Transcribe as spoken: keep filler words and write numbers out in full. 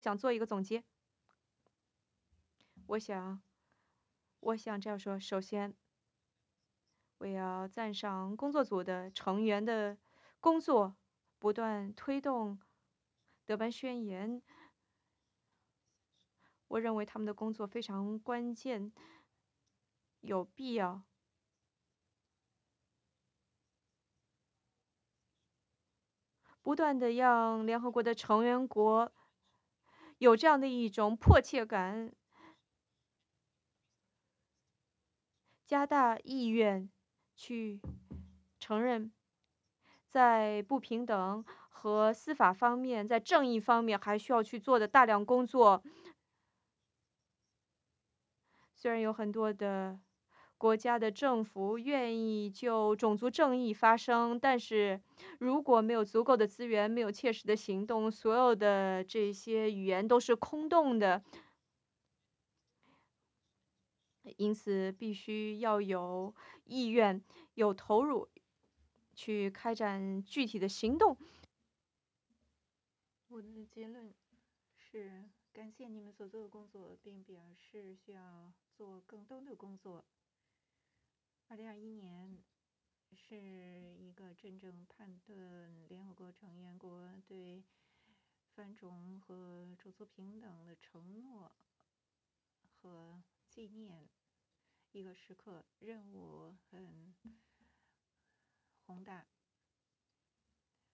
想做一个总结。我想，我想这样说：首先，我要赞赏工作组的成员的工作，不断推动德班宣言。我认为他们的工作非常关键，有必要不断的让联合国的成员国有这样的一种迫切感，加大意愿去承认，在不平等和司法方面，在正义方面还需要去做的大量工作。虽然有很多的国家的政府愿意就种族正义发声，但是如果没有足够的资源，没有切实的行动，所有的这些语言都是空洞的。因此，必须要有意愿、有投入，去开展具体的行动。 我的结论是感谢你们所做的工作，并表示需要做更多的工作。二零二一年是一个真正判断联合国成员国对反种和种族平等的承诺和纪念一个时刻，任务很宏大。